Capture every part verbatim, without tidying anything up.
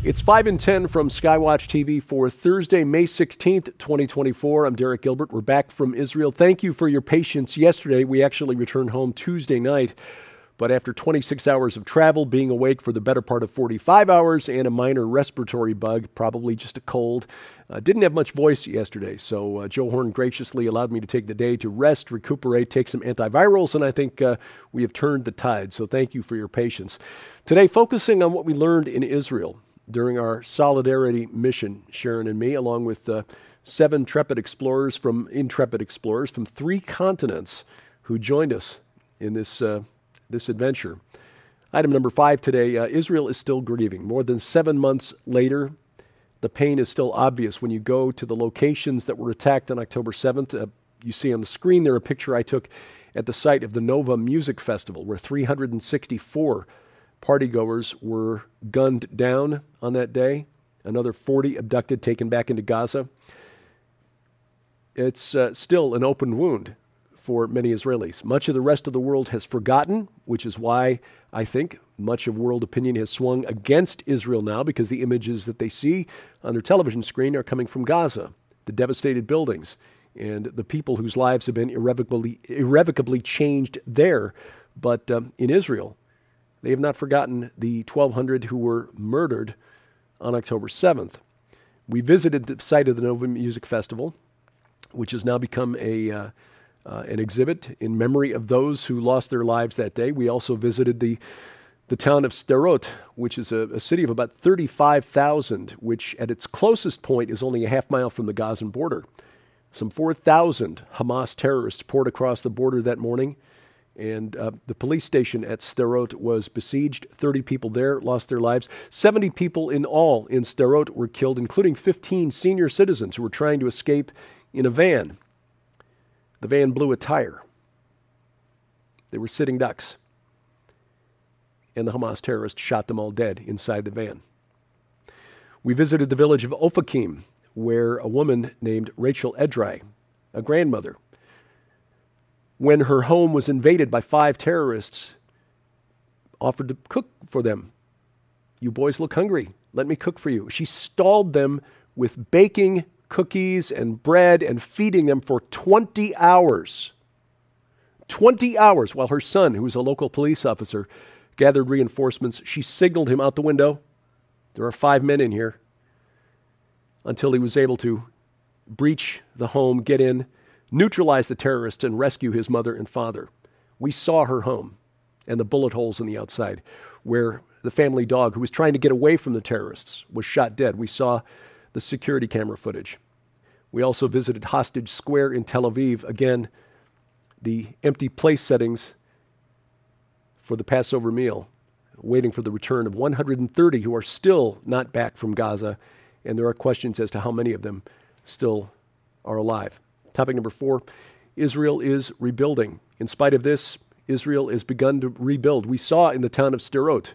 It's five and ten from Skywatch T V for Thursday, May sixteenth, twenty twenty-four. I'm Derek Gilbert. We're back from Israel. Thank you for your patience yesterday. We actually returned home Tuesday night, but after twenty-six hours of travel, being awake for the better part of forty-five hours, and a minor respiratory bug, probably just a cold, uh, didn't have much voice yesterday. So uh, Joe Horn graciously allowed me to take the day to rest, recuperate, take some antivirals, and I think uh, we have turned the tide. So thank you for your patience. Today, focusing on what we learned in Israel during our Solidarity mission, Sharon and me, along with uh, seven Intrepid explorers from Intrepid explorers from three continents who joined us in this uh, this adventure. Item number five today, uh, Israel is still grieving. More than seven months later, the pain is still obvious when you go to the locations that were attacked on October seventh. Uh, you see on the screen there a picture I took at the site of the Nova Music Festival, where three hundred sixty-four partygoers were gunned down on that day. Another forty abducted, taken back into Gaza. It's uh, still an open wound for many Israelis. Much of the rest of the world has forgotten, which is why I think much of world opinion has swung against Israel now, because the images that they see on their television screen are coming from Gaza, the devastated buildings, and the people whose lives have been irrevocably, irrevocably changed there. But um, in Israel, they have not forgotten the twelve hundred who were murdered on October seventh. We visited the site of the Nova Music Festival, which has now become a uh, uh, an exhibit in memory of those who lost their lives that day. We also visited the the town of Sderot, which is a, a city of about thirty-five thousand, which at its closest point is only a half mile from the Gazan border. Some four thousand Hamas terrorists poured across the border that morning. And uh, the police station at Sderot was besieged. thirty people there lost their lives. seventy people in all in Sderot were killed, including fifteen senior citizens who were trying to escape in a van. The van blew a tire. They were sitting ducks. And the Hamas terrorists shot them all dead inside the van. We visited the village of Ofakim, where a woman named Rachel Edrei, a grandmother, when her home was invaded by five terrorists, offered to cook for them. You boys look hungry. Let me cook for you. She stalled them with baking cookies and bread and feeding them for twenty hours. twenty hours while her son, who was a local police officer, gathered reinforcements. She signaled him out the window. There are five men in here. Until he was able to breach the home, get in, neutralize the terrorists, and rescue his mother and father. We saw her home and the bullet holes in the outside, where the family dog, who was trying to get away from the terrorists, was shot dead. We saw the security camera footage. We also visited Hostage Square in Tel Aviv. Again, the empty place settings for the Passover meal, waiting for the return of one hundred thirty who are still not back from Gaza, and there are questions as to how many of them still are alive. Topic number four, Israel is rebuilding. In spite of this, Israel has begun to rebuild. We saw in the town of Sderot,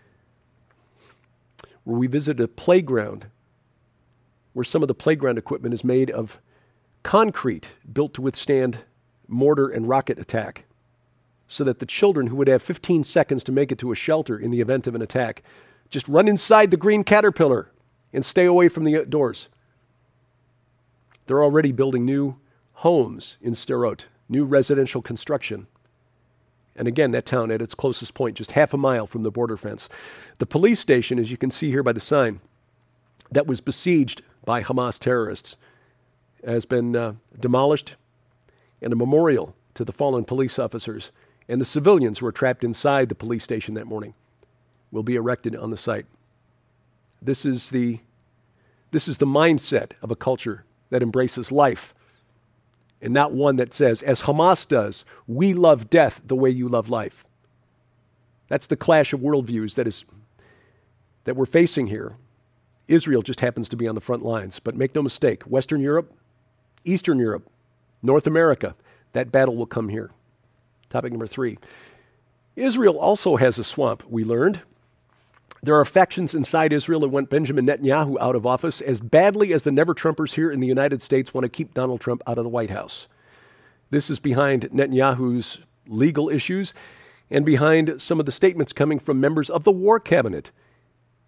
where we visited a playground, where some of the playground equipment is made of concrete built to withstand mortar and rocket attack, so that the children who would have fifteen seconds to make it to a shelter in the event of an attack just run inside the green caterpillar and stay away from the doors. They're already building new homes in Sderot, new residential construction. And again, that town at its closest point, just half a mile from the border fence. The police station, as you can see here by the sign, that was besieged by Hamas terrorists, has been uh, demolished, and a memorial to the fallen police officers and the civilians who were trapped inside the police station that morning will be erected on the site. This is the, this is the mindset of a culture that embraces life, and not one that says, as Hamas does, we love death the way you love life. That's the clash of worldviews that is that we're facing here. Israel just happens to be on the front lines, but make no mistake, Western Europe, Eastern Europe, North America, that battle will come here. Topic number three. Israel also has a swamp, we learned. There are factions inside Israel that want Benjamin Netanyahu out of office as badly as the never-Trumpers here in the United States want to keep Donald Trump out of the White House. This is behind Netanyahu's legal issues and behind some of the statements coming from members of the War Cabinet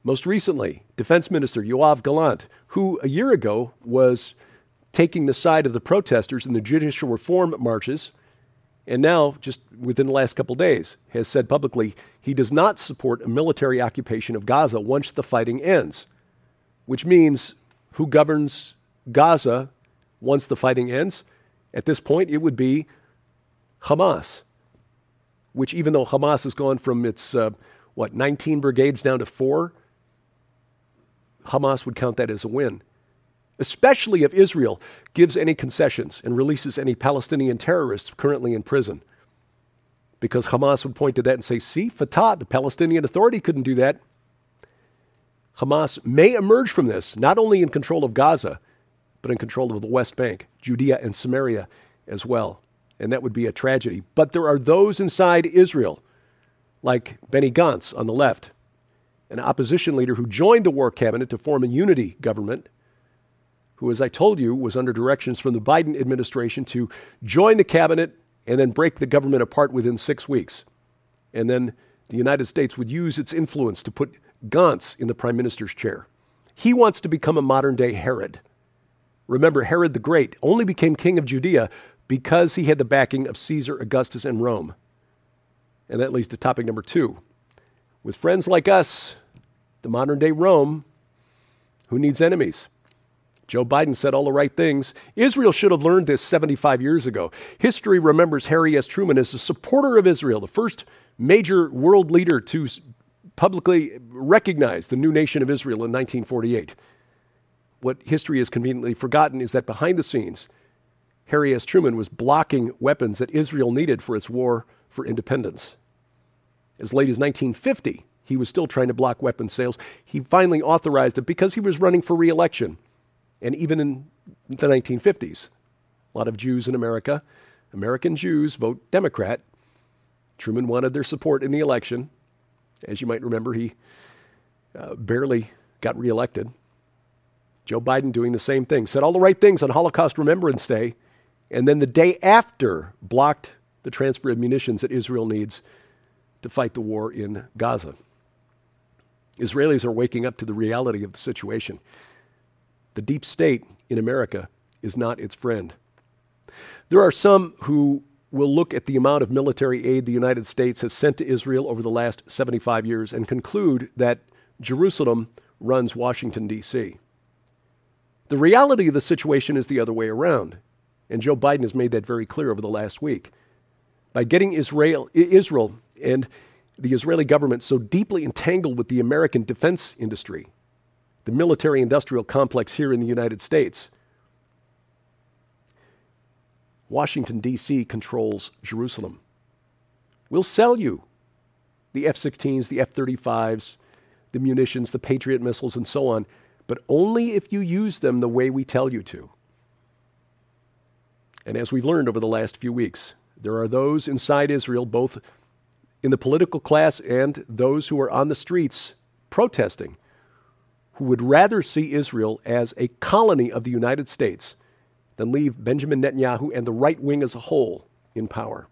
Most recently, Defense Minister Yoav Gallant, who a year ago was taking the side of the protesters in the judicial reform marches, and now, just within the last couple days, has said publicly he does not support a military occupation of Gaza once the fighting ends, which means who governs Gaza once the fighting ends? At this point, it would be Hamas, which even though Hamas has gone from its, uh, what, nineteen brigades down to four, Hamas would count that as a win, especially if Israel gives any concessions and releases any Palestinian terrorists currently in prison. Because Hamas would point to that and say, see, Fatah, the Palestinian Authority, couldn't do that. Hamas may emerge from this, not only in control of Gaza, but in control of the West Bank, Judea and Samaria as well. And that would be a tragedy. But there are those inside Israel, like Benny Gantz on the left, an opposition leader who joined the war cabinet to form a unity government, who, as I told you, was under directions from the Biden administration to join the cabinet and then break the government apart within six weeks. And then the United States would use its influence to put Gantz in the prime minister's chair. He wants to become a modern-day Herod. Remember, Herod the Great only became king of Judea because he had the backing of Caesar, Augustus, and Rome. And that leads to topic number two. With friends like us, the modern-day Rome, who needs enemies? Joe Biden said all the right things. Israel should have learned this seventy-five years ago. History remembers Harry S. Truman as a supporter of Israel, the first major world leader to publicly recognize the new nation of Israel in nineteen forty-eight. What history has conveniently forgotten is that behind the scenes, Harry S. Truman was blocking weapons that Israel needed for its war for independence. As late as nineteen fifty, he was still trying to block weapons sales. He finally authorized it because he was running for re-election. And even in the nineteen fifties, a lot of Jews in America, American Jews, vote Democrat. Truman wanted their support in the election. As you might remember, he uh, barely got re-elected. Joe Biden doing the same thing, said all the right things on Holocaust Remembrance Day, and then the day after blocked the transfer of munitions that Israel needs to fight the war in Gaza. Israelis are waking up to the reality of the situation. The deep state in America is not its friend. There are some who will look at the amount of military aid the United States has sent to Israel over the last seventy-five years and conclude that Jerusalem runs Washington, D C The reality of the situation is the other way around, and Joe Biden has made that very clear over the last week. By getting Israel, Israel and the Israeli government so deeply entangled with the American defense industry, the military-industrial complex here in the United States, Washington, D C controls Jerusalem. We'll sell you the F sixteens, the F thirty-fives, the munitions, the Patriot missiles, and so on, but only if you use them the way we tell you to. And as we've learned over the last few weeks, there are those inside Israel, both in the political class and those who are on the streets protesting, who would rather see Israel as a colony of the United States than leave Benjamin Netanyahu and the right wing as a whole in power.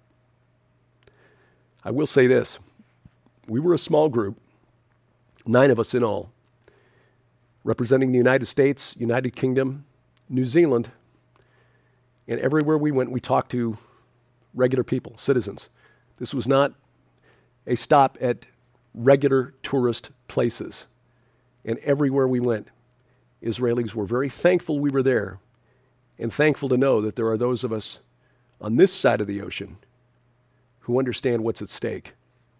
I will say this. We were a small group, nine of us in all, representing the United States, United Kingdom, New Zealand, and everywhere we went, we talked to regular people, citizens. This was not a stop at regular tourist places. And everywhere we went, Israelis were very thankful we were there and thankful to know that there are those of us on this side of the ocean who understand what's at stake.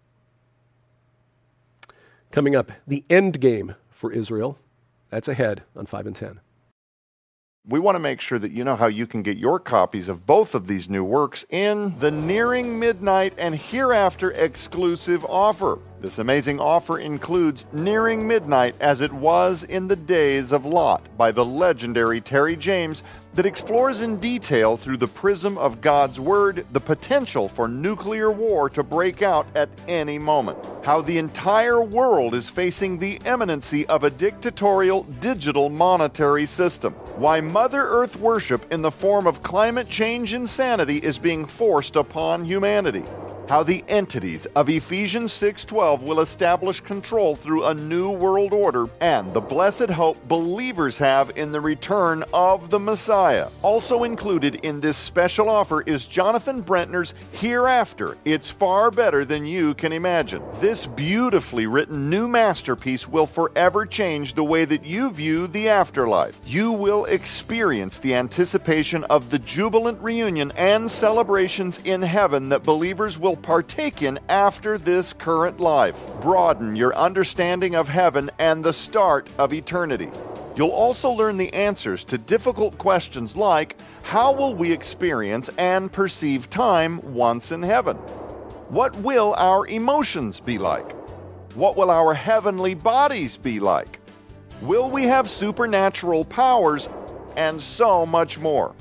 Coming up, the end game for Israel. That's ahead on five and ten. We want to make sure that you know how you can get your copies of both of these new works in the Nearing Midnight and Hereafter exclusive offer. This amazing offer includes Nearing Midnight as It Was in the Days of Lot by the legendary Terry James, that explores in detail through the prism of God's Word the potential for nuclear war to break out at any moment. How the entire world is facing the imminency of a dictatorial digital monetary system. Why Mother Earth worship in the form of climate change insanity is being forced upon humanity. how the entities of Ephesians six twelve will establish control through a new world order, and the blessed hope believers have in the return of the Messiah. Also included in this special offer is Jonathan Brentner's Hereafter. It's far better than you can imagine. This beautifully written new masterpiece will forever change the way that you view the afterlife. You will experience the anticipation of the jubilant reunion and celebrations in heaven that believers will partake in after this current life. Broaden your understanding of heaven and the start of eternity. You'll also learn the answers to difficult questions like, how will we experience and perceive time once in heaven? What will our emotions be like? What will our heavenly bodies be like? Will we have supernatural powers? And so much more.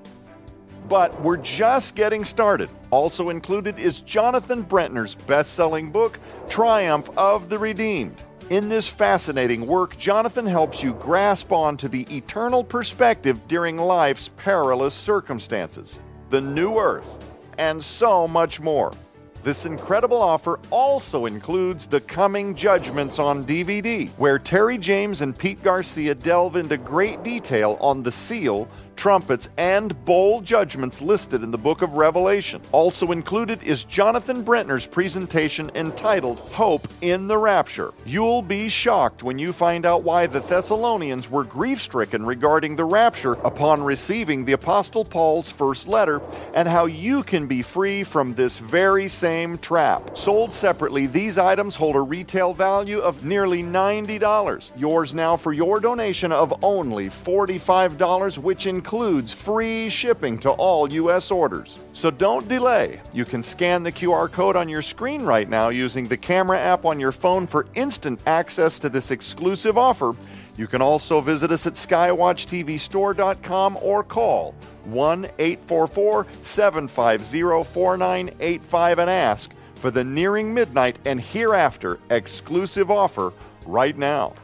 But we're just getting started. Also included is Jonathan Brentner's best-selling book, Triumph of the Redeemed. In this fascinating work, Jonathan helps you grasp on to the eternal perspective during life's perilous circumstances, the new earth, and so much more. This incredible offer also includes The Coming Judgments on D V D, where Terry James and Pete Garcia delve into great detail on the seal, trumpets, and bowl judgments listed in the book of Revelation. Also included is Jonathan Brentner's presentation entitled Hope in the Rapture. You'll be shocked when you find out why the Thessalonians were grief-stricken regarding the rapture upon receiving the Apostle Paul's first letter, and how you can be free from this very same trap. Sold separately, these items hold a retail value of nearly ninety dollars. Yours now for your donation of only forty-five dollars, which includes includes free shipping to all U S orders. So don't delay. You can scan the Q R code on your screen right now using the camera app on your phone for instant access to this exclusive offer. You can also visit us at skywatch t v store dot com or call one eight four four, seven five zero, four nine eight five and ask for the Nearing Midnight and Hereafter exclusive offer right now.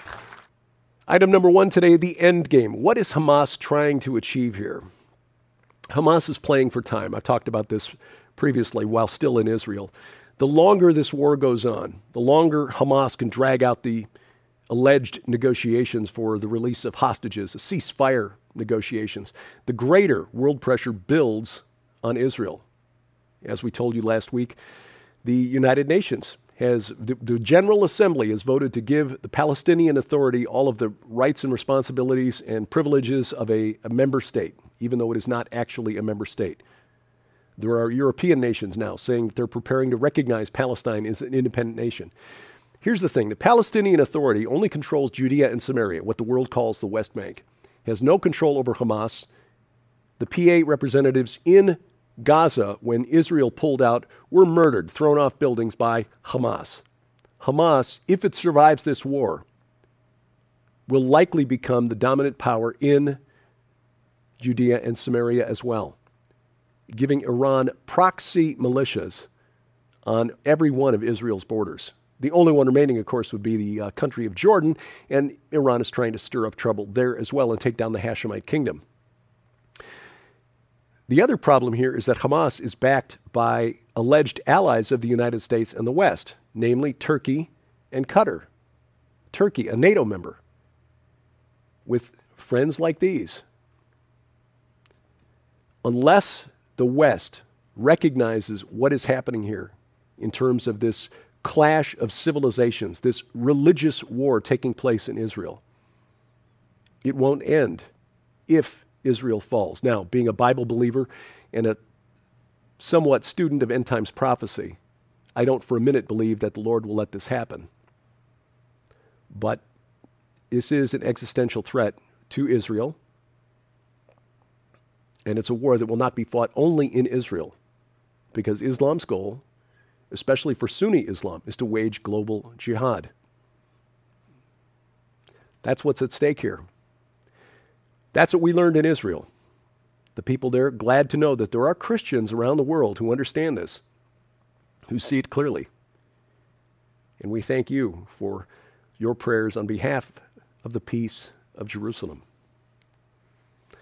Item number one today, the end game. What is Hamas trying to achieve here? Hamas is playing for time. I talked about this previously while still in Israel. The longer this war goes on, the longer Hamas can drag out the alleged negotiations for the release of hostages, the ceasefire negotiations, the greater world pressure builds on Israel. As we told you last week, the United Nations has, the, the General Assembly has voted to give the Palestinian Authority all of the rights and responsibilities and privileges of a, a member state, even though it is not actually a member state. There are European nations now saying they're preparing to recognize Palestine as an independent nation. Here's the thing. The Palestinian Authority only controls Judea and Samaria, what the world calls the West Bank. It has no control over Hamas. The P A representatives in Gaza, when Israel pulled out, were murdered, thrown off buildings by Hamas. Hamas, if it survives this war, will likely become the dominant power in Judea and Samaria as well, giving Iran proxy militias on every one of Israel's borders. The only one remaining, of course, would be the uh, country of Jordan, and Iran is trying to stir up trouble there as well and take down the Hashemite kingdom. The other problem here is that Hamas is backed by alleged allies of the United States and the West, namely Turkey and Qatar. Turkey, a NATO member, with friends like these. Unless the West recognizes what is happening here in terms of this clash of civilizations, this religious war taking place in Israel, it won't end if Israel falls. Now, being a Bible believer and a somewhat student of end times prophecy, I don't for a minute believe that the Lord will let this happen. But this is an existential threat to Israel, and it's a war that will not be fought only in Israel, because Islam's goal, especially for Sunni Islam, is to wage global jihad. That's what's at stake here. That's what we learned in Israel. The people there, glad to know that there are Christians around the world who understand this, who see it clearly. And we thank you for your prayers on behalf of the peace of Jerusalem.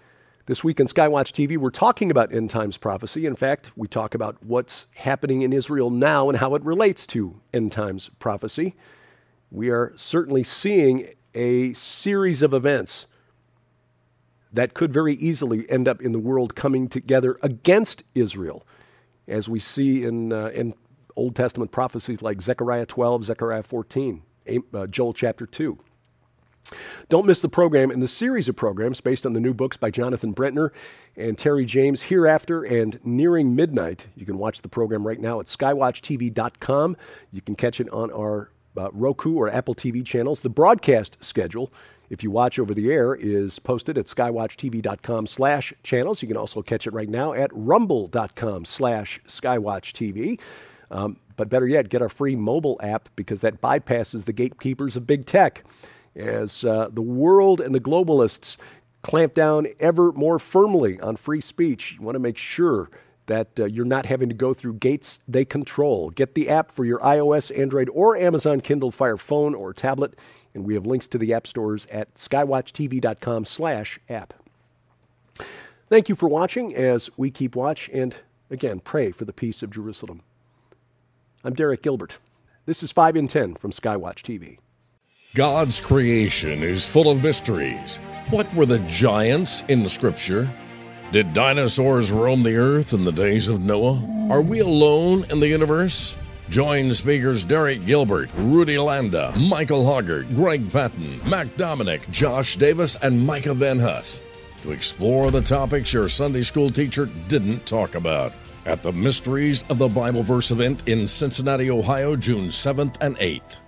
This week on Skywatch T V, we're talking about end times prophecy. In fact, we talk about what's happening in Israel now and how it relates to end times prophecy. We are certainly seeing a series of events that could very easily end up in the world coming together against Israel, as we see in, uh, in Old Testament prophecies like Zechariah twelve, Zechariah fourteen, uh, Joel chapter two. Don't miss the program in the series of programs based on the new books by Jonathan Brentner and Terry James, Hereafter and Nearing Midnight. You can watch the program right now at skywatch T V dot com. You can catch it on our uh, Roku or Apple T V channels. The broadcast schedule, if you watch over the air, is posted at skywatch T V dot com slash channels. You can also catch it right now at rumble dot com slash skywatch T V. Um, but better yet, get our free mobile app, because that bypasses the gatekeepers of big tech. As uh, the world and the globalists clamp down ever more firmly on free speech, you want to make sure that uh, you're not having to go through gates they control. Get the app for your iOS, Android, or Amazon Kindle Fire phone or tablet, and we have links to the app stores at skywatch T V dot com slash app. Thank you for watching as we keep watch, and again, pray for the peace of Jerusalem. I'm Derek Gilbert. This is five in ten from Skywatch T V. God's creation is full of mysteries. What were the giants in the Scripture? Did dinosaurs roam the earth in the days of Noah? Are we alone in the universe? Join speakers Derek Gilbert, Rudy Landa, Michael Hoggart, Greg Patton, Mac Dominic, Josh Davis, and Micah Van Huss to explore the topics your Sunday school teacher didn't talk about at the Mysteries of the Bible Verse event in Cincinnati, Ohio, June seventh and eighth.